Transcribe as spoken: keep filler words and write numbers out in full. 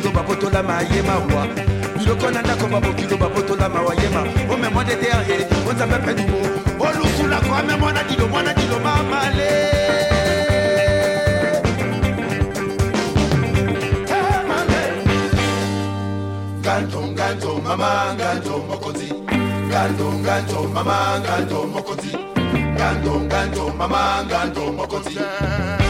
bokilo bapotola mayema wa biloko na ndako babokilo bapotola mawayema o me monde derrière on s'appelle pedumo o lusula kwa me mwana dilo mwana dilo mamale ganto ganto mama ganto mokozi ganto ganto mama ganto mokozi ganto ganto mama ganto mokozi